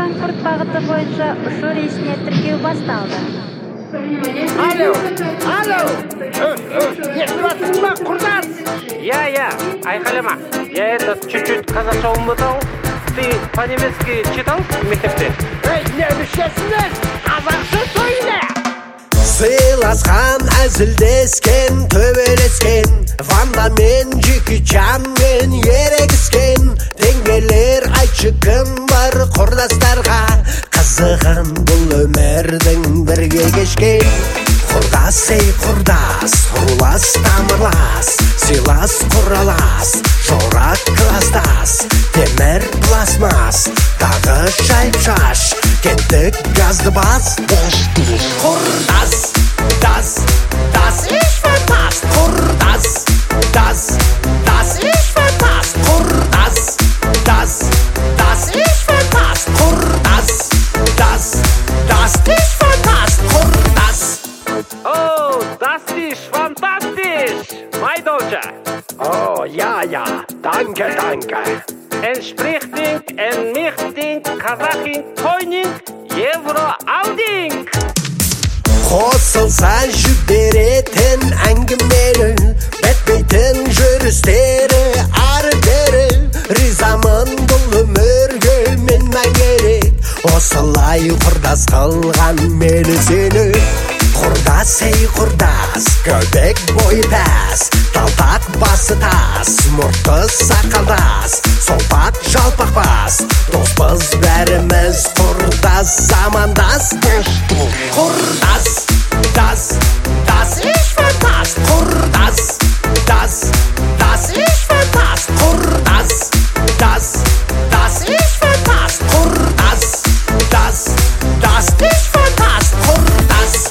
Франкфурт бағыты бойынша ұшу рейсіне тіркеу басталды. Алло! Естіп жатырсың ба, құрдас? Я, айқайлама. Я чуть-чуть қазақша ұмытал. Ты по-немецки читал мектепте? Не мүшесіңіз? Қазақша сөйле! Сыйласқан, әзілдескен, төбелескен, Ванда мен Джеки Чанмен ерегіскен. Теңгелер айтшы кім бар құрдастарға, қызығын бұл өмірдің бірге кешкен. Құрдас, ей құрдас, рулас тамырлас, сыйлас құралас, жорак кластас, темір пластмас, тағы шайып шаш, кеттік газды бас. Құрдас, das ist verpasst. Құрдас, das ist verpasst. Құрдас, das ist verpasst. Құрдас, das ist verpasst. Құрдас. Oh, das ist fantastisch, mein Deutscher. Oh, ja, danke. Entsprichting, enmichting, Kasaching, Toining, Евро алдing. Қосылса жүдеретін әңгімелі, бәтпейтін жүрістері ары-бері. Ризамын бұл өмірге мен мәңгерек, осылай құрдас қылған мені сені. Құрдас, ей құрдас, көбек бойы пәс, талтақ басы тас, мұрты сақалдас, солпат жалпақ бас. Доспыз бәріміз құрдас, замандас. Құрдас, das ist verpasst. Құрдас, das ist verpasst. Құрдас, das ist verpasst. Құрдас, das ist verpasst. Құрдас.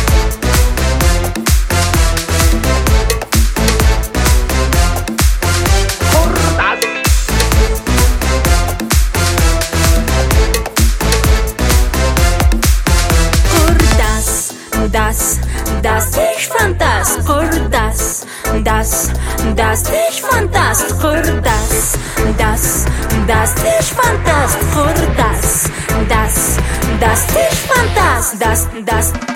Das ist fantastisch. Құрдас, das ist fantastisch. Құрдас, das ist fantastisch. Құрдас, das ist fantastisch.